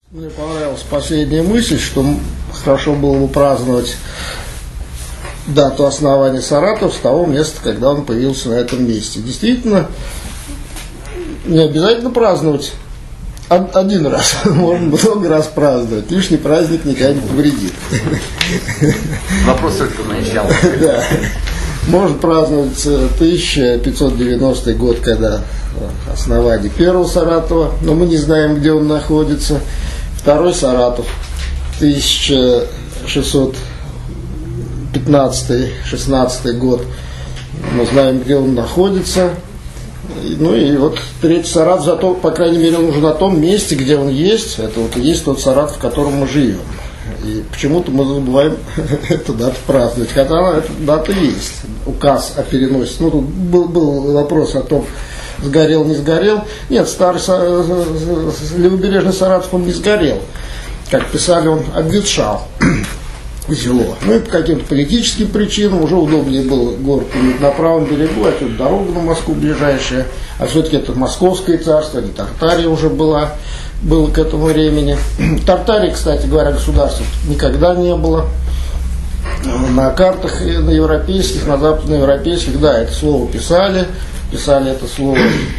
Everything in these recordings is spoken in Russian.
Мне понравилась последняя мысль, что хорошо было бы праздновать дату основания Саратова с того места, когда он появился на этом месте. Действительно, не обязательно праздновать один раз, можно много раз праздновать. Лишний праздник никогда не повредит. Вопрос только начала. Да. Можно праздновать 1590 год, когда основание первого Саратова, но мы не знаем, где он находится. Второй Саратов, 1615-16 год, мы знаем, где он находится. Ну и вот третий Саратов, зато, по крайней мере, он уже на том месте, где он есть. Это вот и есть тот Саратов, в котором мы живем. И почему-то мы забываем эту дату праздновать, хотя эта дата есть. Указ о переносе. Ну, тут был вопрос о том, сгорел, не сгорел. Нет, старый левобережный Саратов, он не сгорел. Как писали, он обветшал. Село. Ну и по каким-то политическим причинам уже удобнее было город иметь на правом берегу, а тут дорога на Москву ближайшая, а все-таки это Московское царство, не Тартария уже было к этому времени. Тартарии, кстати говоря, государства никогда не было. На картах на европейских, на западноевропейских, да, это слово писали это слово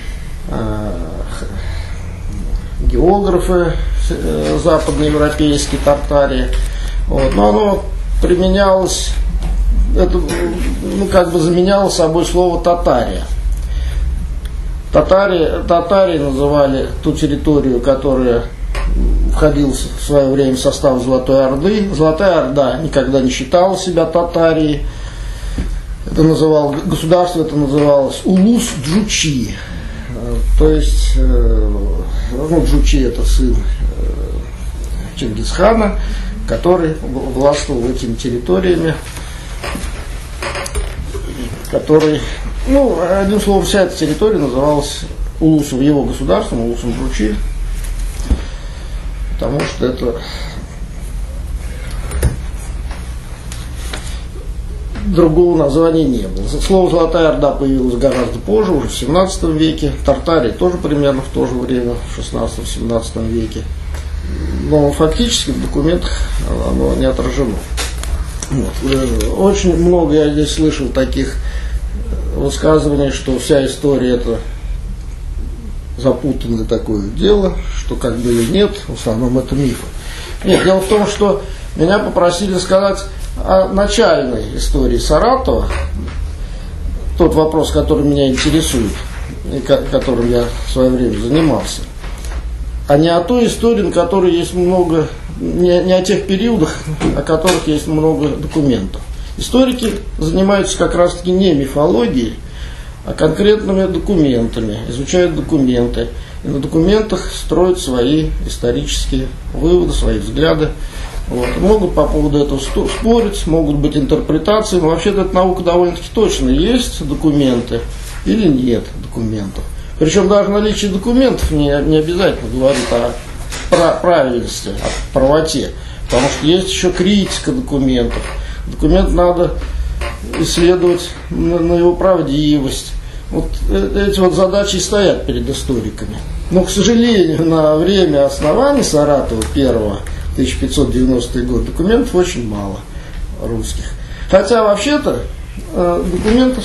географы западноевропейские, Тартарии. Вот. Но оно применялось, это, как бы заменяло собой слово татария. Татари называли ту территорию, которая входила в свое время в состав Золотой Орды. Золотая Орда никогда не считала себя Татарией. Государство это называлось Улус-Джучи. То есть, Джучи это сын Чингисхана, который властвовал этими территориями, который, одним словом, вся эта территория называлась Улусом, его государством, Улусом Джучи, потому что это другого названия не было. Слово «Золотая Орда» появилось гораздо позже, уже в 17 веке, Тартария тоже примерно в то же время, в 16-17 веке. Но фактически в документах оно не отражено. Вот. Очень много я здесь слышал таких высказываний, что вся история это запутанное такое дело, что как бы и нет, в основном это мифы. Нет, дело в том, что меня попросили сказать о начальной истории Саратова, тот вопрос, который меня интересует, и которым я в свое время занимался, а не о той истории, на которой есть много, не о тех периодах, о которых есть много документов. Историки занимаются как раз-таки не мифологией, а конкретными документами, изучают документы, и на документах строят свои исторические выводы, свои взгляды. Вот. Могут по поводу этого спорить, могут быть интерпретации, но вообще-то эта наука довольно-таки точно, есть документы или нет документов. Причем даже наличие документов не обязательно говорит о правильности, о правоте, потому что есть еще критика документов. Документ надо исследовать на его правдивость. Вот эти вот задачи и стоят перед историками. Но, к сожалению, на время основания Саратова первого, 1590 год, документов очень мало русских. Хотя вообще-то документы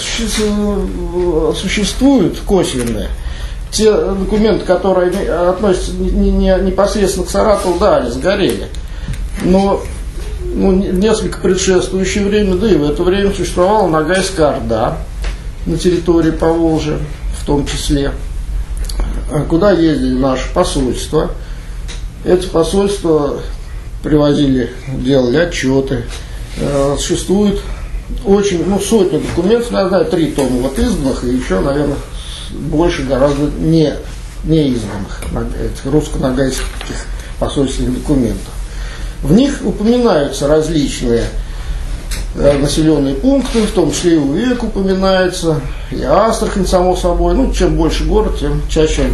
существуют косвенные. Те документы, которые относятся непосредственно к Саратову, да, они сгорели. Но несколько предшествующее время, да и в это время существовала Ногайская Орда на территории Поволжья, в том числе, куда ездили наши посольства. Эти посольства привозили, делали отчеты. Существует очень, сотни документов, я знаю, 3 тома вот изданных, и еще, наверное, больше гораздо не изданных русско-ногайских посольственных документов. В них упоминаются различные населенные пункты, в том числе и Увек упоминается, и Астрахань, само собой. Чем больше город, тем чаще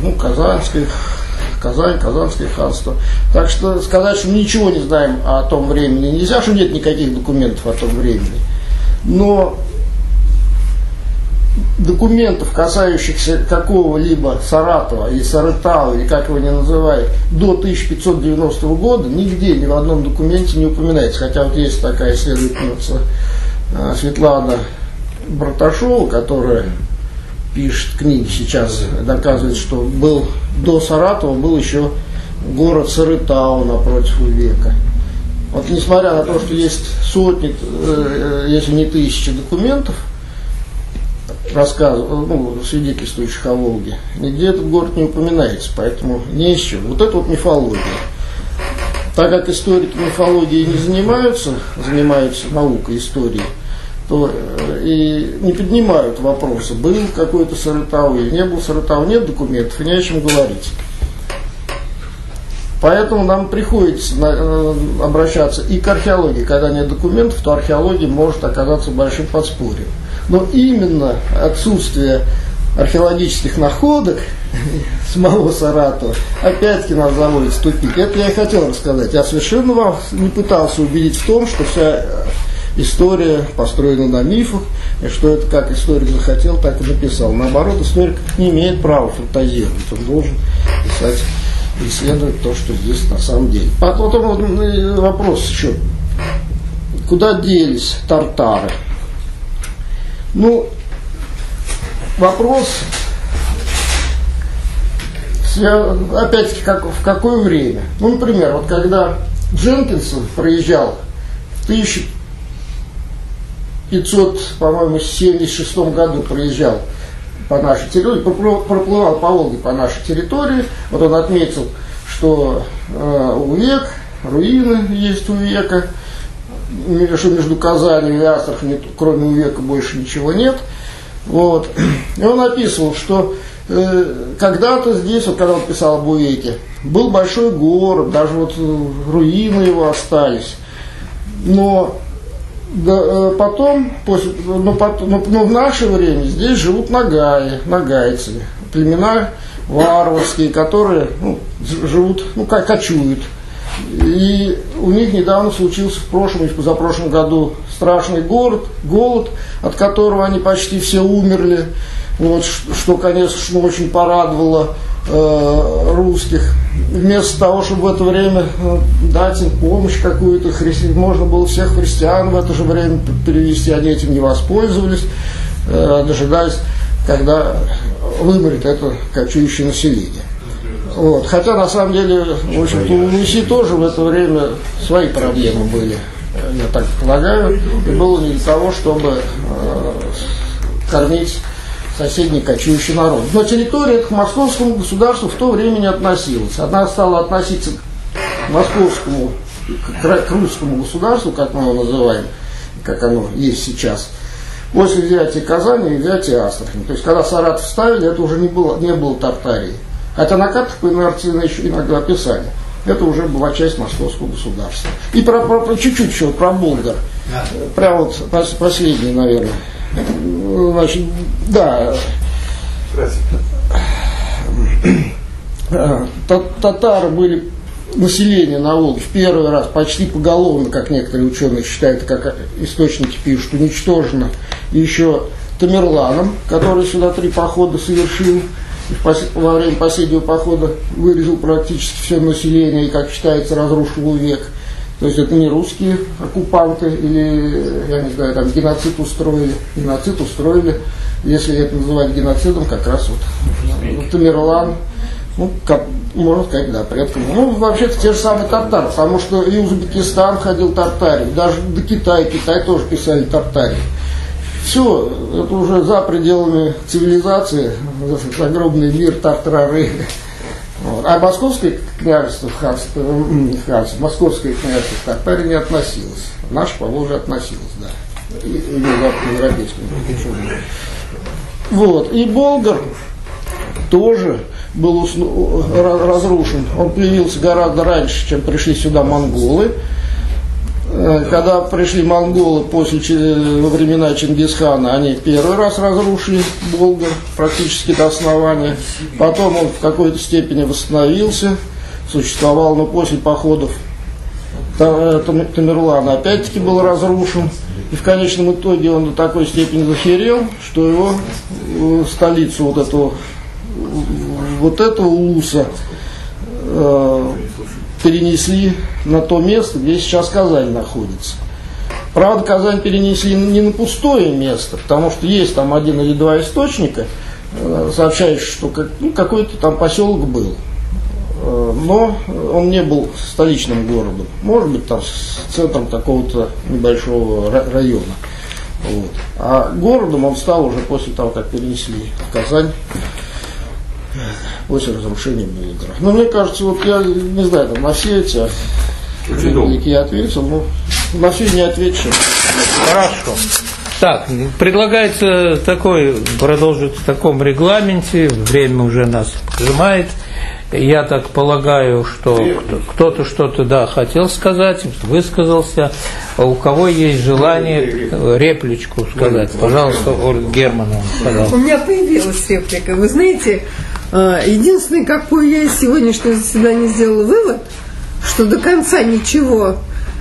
Казань, Казанское ханство. Так что сказать, что мы ничего не знаем о том времени нельзя, что нет никаких документов о том времени. Но документов, касающихся какого-либо Саратова или Сарытау, или как его ни называют, до 1590 года нигде, ни в одном документе не упоминается. Хотя вот есть такая исследовательница Светлана Барташова, которая пишет книги сейчас, доказывает, что был до Саратова был еще город Сарытау напротив Увека. Вот несмотря на то, что есть сотни, если не тысячи документов, свидетельствующих о Волге, нигде этот город не упоминается, поэтому не из чего. Вот это вот мифология. Так как историки мифологии не занимаются наукой истории, то и не поднимают вопросы, был какой-то Сарытау или не был Сарытау, нет документов, и не о чем говорить. Поэтому нам приходится обращаться и к археологии. Когда нет документов, то археология может оказаться большим подспорьем. Но именно отсутствие археологических находок самого Саратова опять-таки нас заводит в тупик. Это я и хотел рассказать. Я совершенно вам не пытался убедить в том, что вся история построена на мифах, и что это как историк захотел, так и написал. Наоборот, историк не имеет права фантазировать. Он должен писать, исследовать то, что есть на самом деле. Потом вопрос еще. Куда делись тартары? Вопрос, опять-таки, в какое время? Например, вот когда Дженкинсон проезжал в 1576 году проезжал по нашей территории, проплывал по Волге по нашей территории, вот он отметил, что Увек, руины есть Увека, что между Казанью и Астраханью, кроме Увека, больше ничего нет. Вот. И он описывал, что когда-то здесь, вот когда он писал об Увеке, был большой город, даже вот руины его остались. Но потом, в наше время здесь живут нагайцы, племена варварские, которые живут, кочуют. И у них недавно случился в прошлом и позапрошлом году страшный голод, от которого они почти все умерли. Вот, что, конечно, очень порадовало русских. Вместо того, чтобы в это время дать им помощь какую-то, можно было всех христиан в это же время перевести, они этим не воспользовались, дожидаясь, когда вымрет это кочующее население. Вот. Хотя, на самом деле, в общем-то, у Руси тоже в это время свои проблемы были, я так полагаю, и было не для того, чтобы кормить соседний кочующий народ. Но территория к московскому государству в то время не относилась. Она стала относиться к московскому, к русскому государству, как мы его называем, как оно есть сейчас, после взятия Казани и взятия Астрахани. То есть, когда Саратов ставили, это уже не было Тартарии. Хотя на картах по инерции еще иногда писали. Это уже была часть московского государства. И чуть-чуть еще про болгар. Прямо вот последний, наверное. Значит, да. Татары были, население на Волге в первый раз почти поголовно, как некоторые ученые считают, как источники пишут, уничтожено еще Тамерланом, который сюда 3 похода совершил. Во время последнего похода вырезал практически все население и, как считается, разрушил Увек. То есть это не русские оккупанты или, я не знаю, там геноцид устроили. Геноцид устроили, если это называть геноцидом, как раз вот Тамерлан, можно сказать, да, предкам. Вообще-то те же самые тартары, потому что и Узбекистан ходил Тартарий, даже до Китая тоже писали Тартарий. Все, это уже за пределами цивилизации, огромный мир тартарары. Вот. А московское княжество, московское княжество к Тартарии не относилось. Наше, по-моему, относилось, да. И западноевропейскому. Вот. И болгар тоже был разрушен. Он появился гораздо раньше, чем пришли сюда монголы. Когда пришли монголы во времена Чингисхана, они первый раз разрушили болгар практически до основания. Потом он в какой-то степени восстановился, существовал, но после походов Тамерлана опять-таки был разрушен. И в конечном итоге он до такой степени захерел, что его столицу вот этого улуса перенесли на то место, где сейчас Казань находится. Правда, Казань перенесли не на пустое место, потому что есть там один или два источника, сообщающие, что какой-то там поселок был. Но он не был столичным городом. Может быть, там центром какого-то небольшого района. Вот. А городом он стал уже после того, как перенесли в Казань, после разрушения Булгара. Но мне кажется, вот я не знаю, там, на все эти реплики я ответил, но на все не отвечу. Хорошо. Так, предлагается продолжить в таком регламенте, время уже нас поджимает. Я так полагаю, что кто-то что-то хотел сказать, высказался. А у кого есть желание репличку сказать? Пожалуйста, Ольга Германовна. У меня появилась реплика. Вы знаете, единственное, какой я из сегодняшнего заседания сделала вывод, что до конца ничего,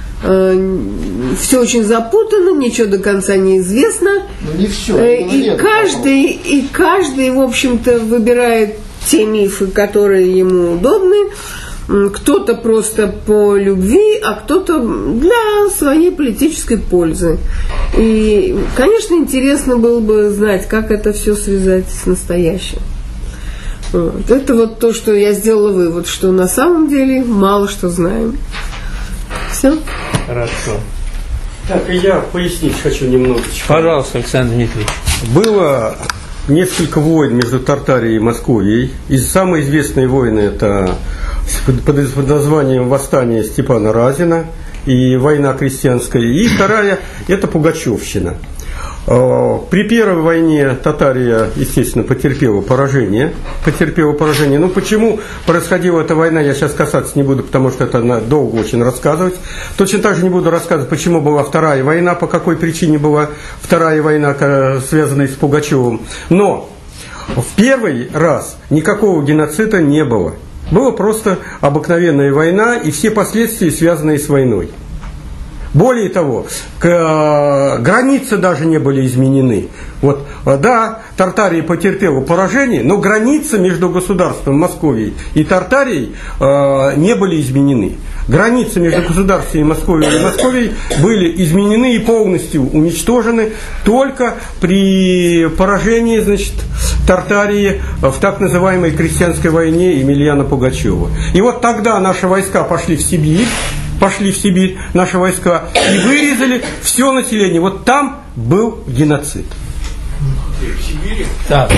все очень запутано, ничего до конца не известно. Не все. И каждый, в общем-то, выбирает те мифы, которые ему удобны. Кто-то просто по любви, а кто-то для своей политической пользы. И, конечно, интересно было бы знать, как это все связать с настоящим. Вот. Это вот то, что я сделала вывод, что на самом деле мало что знаем. Все? Хорошо. Так, и я пояснить хочу немножечко. Пожалуйста, Александр Дмитриевич. Было несколько войн между Тартарией и Московией. И самые известные войны это под названием «Восстание Степана Разина» и «Война крестьянская». И вторая – это Пугачевщина. При первой войне Татария, естественно, потерпела поражение. Но почему происходила эта война, я сейчас касаться не буду, потому что это долго очень рассказывать. Точно так же не буду рассказывать, почему была вторая война, по какой причине была вторая война, связанная с Пугачевым. Но в первый раз никакого геноцида не было. Была просто обыкновенная война и все последствия, связанные с войной. Более того, границы даже не были изменены. Вот, да, Тартария потерпела поражение, но границы между государством Московией и Тартарией не были изменены. Границы между государством Московией и Московией были изменены и полностью уничтожены только при поражении, значит, Тартарии в так называемой крестьянской войне Емельяна Пугачева. И вот тогда наши войска пошли в Сибирь, наши войска, и вырезали все население. Вот там был геноцид. В Сибири? Так.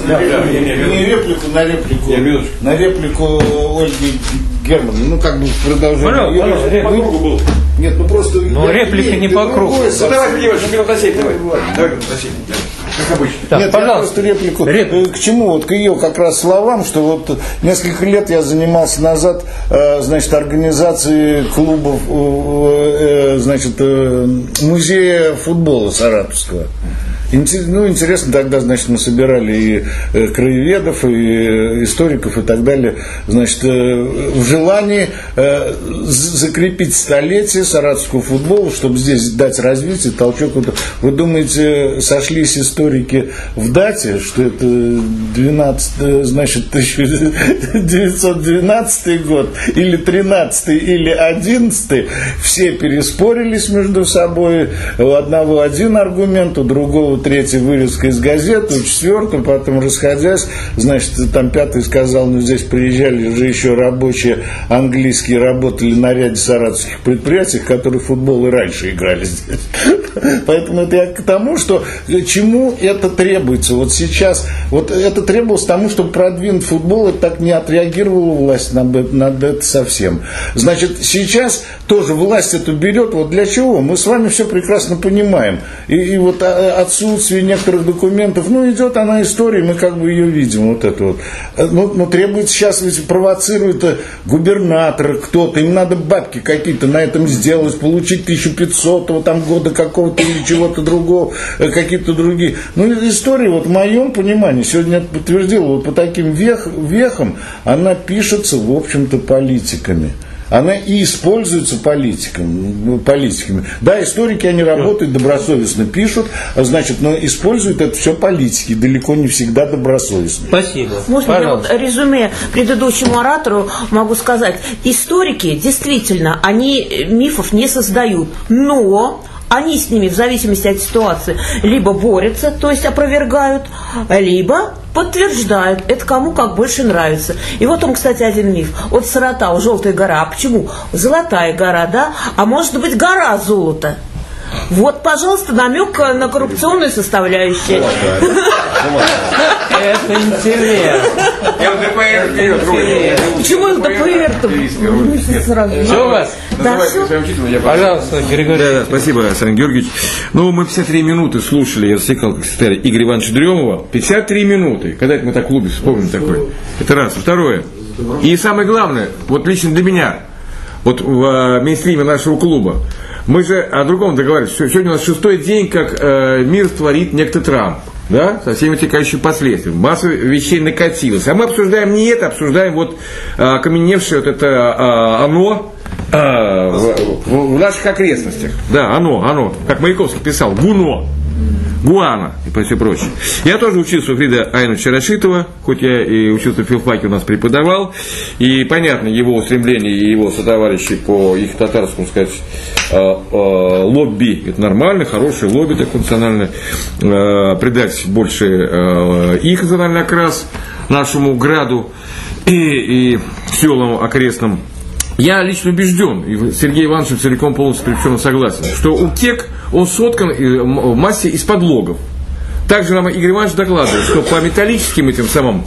На реплику Ольги Германовны. Ну, как бы продолжение. Нет, ну просто... реплика не по кругу. Давай, девочка, минут на 7, давай. Давай, минут на 7. Как обычно. Так, нет, пожалуйста. я просто реплику. К чему? Вот к ее как раз словам, что вот несколько лет я занимался назад, значит, организацией клубов, значит, музея футбола саратовского. Ну, интересно, тогда, значит, мы собирали и краеведов, и историков, и так далее, значит, в желании закрепить столетие саратовского футбола, чтобы здесь дать развитие, толчок. Вы думаете, сошлись историки в дате, что это 1912 год, или 13 или 11, все переспорились между собой, у одного один аргумент, у другого третий вырезка из газеты, у четвертого, потом расходясь, значит, там пятый сказал, ну здесь приезжали же еще рабочие английские, работали на ряде саратовских предприятий, которые в футбол и раньше играли здесь. Поэтому это я к тому, что чему это требуется. Вот сейчас, вот это требовалось тому, чтобы продвинуть футбол, и так не отреагировала власть на это совсем. Значит, сейчас тоже власть эту берет, вот для чего? Мы с вами все прекрасно понимаем. И вот отсутствие некоторых документов, ну, идет она история, мы как бы ее видим, вот это вот. Но требуется сейчас, ведь провоцирует губернатор, кто-то, им надо бабки какие-то на этом сделать, получить 1500-го там года какого-то или чего-то другого, какие-то другие. Ну, история, вот в моем понимании, сегодня это подтвердила, вот по таким вехам она пишется, в общем-то, политиками. она и используется политиками. Да, историки, они работают добросовестно, пишут, значит, но используют это все политики, далеко не всегда добросовестно. Спасибо. Можно я Пожалуйста. резюме предыдущему оратору могу сказать? Историки, действительно, они мифов не создают, но они с ними в зависимости от ситуации либо борются, то есть опровергают, либо подтверждают. Это кому как больше нравится. И вот он, кстати, один миф. Вот Саратау, Желтая гора. А почему? Золотая гора, да? А может быть, гора золота? Вот, пожалуйста, намек на коррупционную составляющую. Это интересно. Почему ЛДПР-то? Что у вас? Да, все. Пожалуйста, Григорий. Да, спасибо, Александр Георгиевич. Ну, мы 53 минуты слушали, я засекал, как секретарь Игоря Ивановича Дремова. 53 минуты. Когда это мы так в клубе вспомним такое? Это раз. Второе. И самое главное, вот лично для меня, вот в мейнстриме нашего клуба, мы же о другом договаривались. Сегодня у нас 6-й день, как мир творит некто Трамп. Да, со всеми вытекающими последствиями. Масса вещей накатилась. А мы обсуждаем не это, обсуждаем вот окаменевшее вот это оно в наших окрестностях. Да, оно, как Маяковский писал, Гуана и все прочее. Я тоже учился у Фрида Айновича Рашитова, хоть я и учился в филфаке, у нас преподавал, и понятно его устремления и его сотоварищей по их татарскому, сказать, лобби, это нормально, хорошее лобби, так национальное, придать больше их национальный окрас нашему граду и селам окрестным. Я лично убежден, и Сергей Иванович целиком полностью причем согласен, что УКЕК, он соткан в массе из подлогов. Также нам Игорь Иванович докладывает, что по металлическим этим самым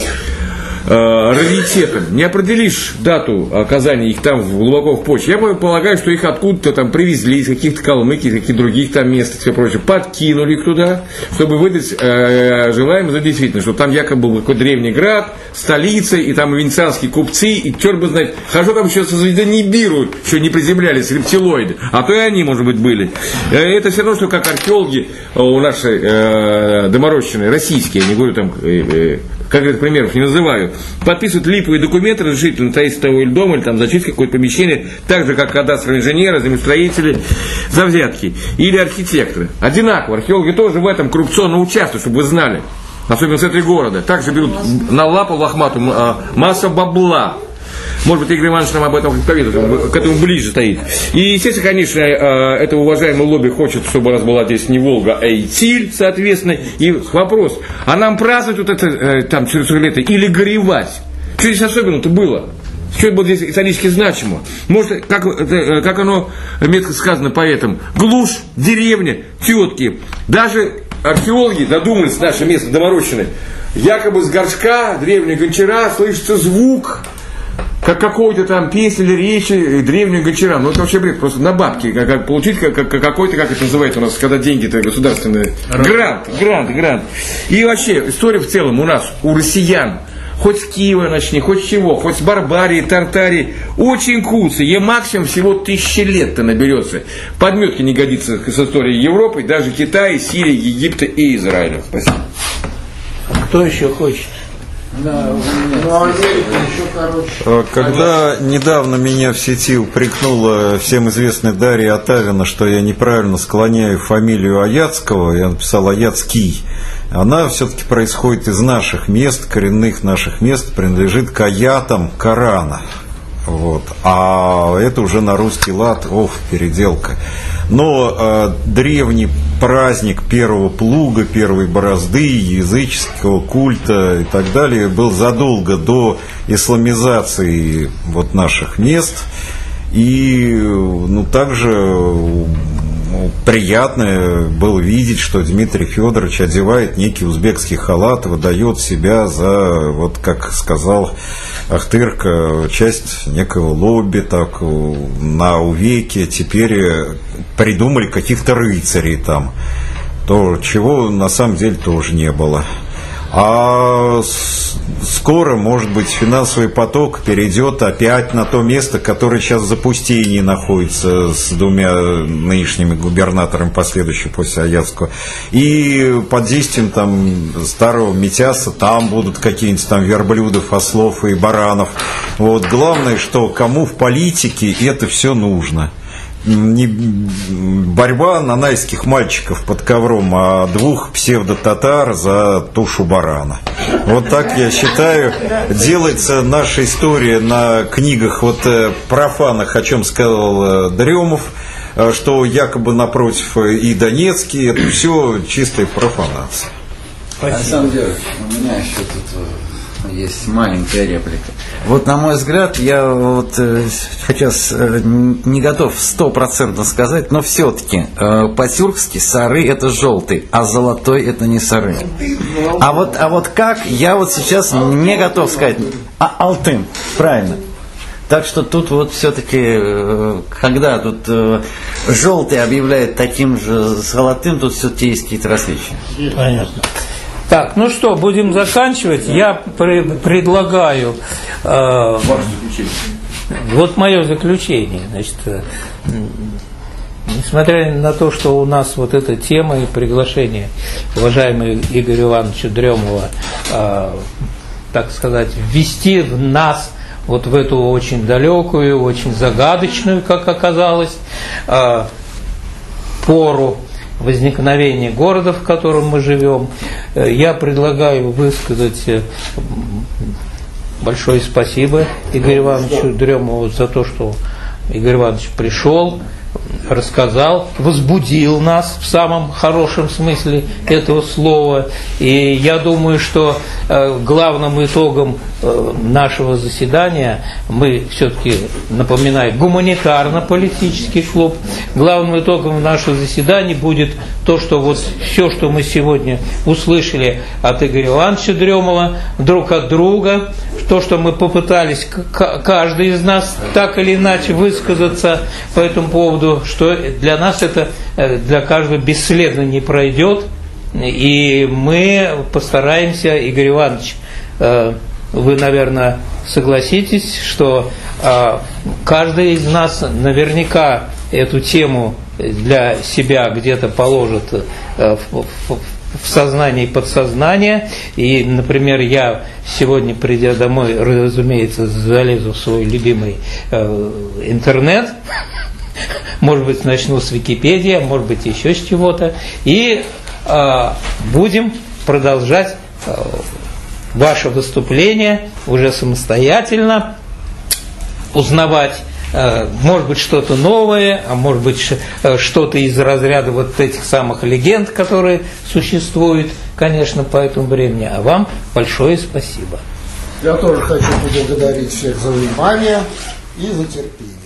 раритетам не определишь дату оказания их там глубоко в почве. Я полагаю, что их откуда-то там привезли, из каких-то Калмыкий, из каких-то других там мест и все прочее, подкинули их туда, чтобы выдать желаемое за действительно, что там якобы был какой-то древний град, столица, и там венецианские купцы, и черт бы знает, хорошо там еще за Нибиру еще не приземлялись рептилоиды, а то и они, может быть, были. Это все равно, что как археологи у нашей доморощенной, российские, я не говорю там, как примеров не называю, подписывают липовые документы разрешительно строительство того или дома, или там зачистка какое-то помещение, так же, как кадастровые инженеры, землестроители, за взятки, или архитекторы. Одинаково, археологи тоже в этом коррупционно участвуют, чтобы вы знали, особенно в центре города. Также берут на лапу лохматую масса бабла. Может быть, Игорь Иванович нам об этом поведает, к этому ближе стоит. И, естественно, конечно, это уважаемое лобби хочет, чтобы у нас была здесь не Волга, а Итиль, соответственно. И вопрос, а нам праздновать вот это там через лето или горевать? Что здесь особенно-то было? Что было здесь исторически значимо? Может, как оно метко сказано поэтом, глушь, деревня, тетки. Даже археологи додумались, наши местные доморощенные, якобы с горшка древнего гончара слышится звук, как какой-то там песни или речи древнего гончара. Ну, это вообще бред, просто на бабки. Как получить какой-то, как это называется у нас, когда деньги-то государственные. Грант. И вообще, история в целом у нас, у россиян, хоть с Киева начни, хоть с чего, хоть с Барбарии, Тартарии, очень куца. Ей максимум всего 1000 лет-то наберется. Подметки не годится с историей Европы, даже Китая, Сирии, Египта и Израиля. Спасибо. Кто еще хочет? Когда недавно меня в сети упрекнула всем известная Дарья Отавина, что я неправильно склоняю фамилию Аяцкого, я написал Аяцкий, она все-таки происходит из наших мест, коренных наших мест, принадлежит к аятам Корана. Вот. А это уже на русский лад, переделка. Но древний праздник первого плуга, первой борозды, языческого культа и так далее был задолго до исламизации вот наших мест. И также приятно было видеть, что Дмитрий Федорович одевает некий узбекский халат, выдает себя за, вот как сказал Ахтырка, часть некого лобби, так на увеке. Теперь придумали каких-то рыцарей там, то чего на самом деле тоже не было. А скоро, может быть, финансовый поток перейдет опять на то место, которое сейчас в запустении находится с двумя нынешними губернаторами, последующими после Аяцкого. И под действием там старого Митяса там будут какие-нибудь там верблюдов, ослов и баранов. Вот. Главное, что кому в политике это все нужно. Не борьба нанайских мальчиков под ковром, а двух псевдо-татар за тушу барана. Вот так, я считаю, делается наша история на книгах вот профанах, о чем сказал Дремов, что якобы напротив и Донецкий, это все чистая профанация. На самом деле, у меня еще тут есть маленькая реплика. Вот, на мой взгляд, я вот сейчас не готов 100% сказать, но все-таки по-тюркски сары это желтый, а золотой это не сары. А вот как, я вот сейчас не готов сказать. Алтын, правильно. Так что тут вот все-таки, когда тут желтый объявляет таким же золотым, тут все-таки есть какие-то различия. Понятно. Так, ну что, будем заканчивать. Я предлагаю вот мое заключение. Значит, несмотря на то, что у нас вот эта тема и приглашение уважаемого Игоря Ивановича Дремова, так сказать, ввести в нас вот в эту очень далекую, очень загадочную, как оказалось, пору возникновения города, в котором мы живем, я предлагаю высказать большое спасибо Игорю Ивановичу Дремову за то, что Игорь Иванович пришел, рассказал, возбудил нас в самом хорошем смысле этого слова. И я думаю, что главным итогом нашего заседания, мы все-таки, напоминаю, гуманитарно-политический клуб, главным итогом нашего заседания будет то, что вот все, что мы сегодня услышали от Игоря Ивановича Дремова друг от друга, то, что мы попытались, каждый из нас так или иначе высказаться по этому поводу, что для нас это, для каждого бесследно не пройдет, и мы постараемся, Игорь Иванович, вы, наверное, согласитесь, что каждый из нас наверняка эту тему для себя где-то положит в сознание и подсознание. И, например, я сегодня, придя домой, разумеется, залезу в свой любимый интернет, может быть, начну с Википедии, может быть, еще с чего-то, и будем продолжать ваше выступление уже самостоятельно, узнавать, может быть, что-то новое, а может быть, что-то из разряда вот этих самых легенд, которые существуют, конечно, по этому времени. А вам большое спасибо. Я тоже хочу поблагодарить всех за внимание и за терпение.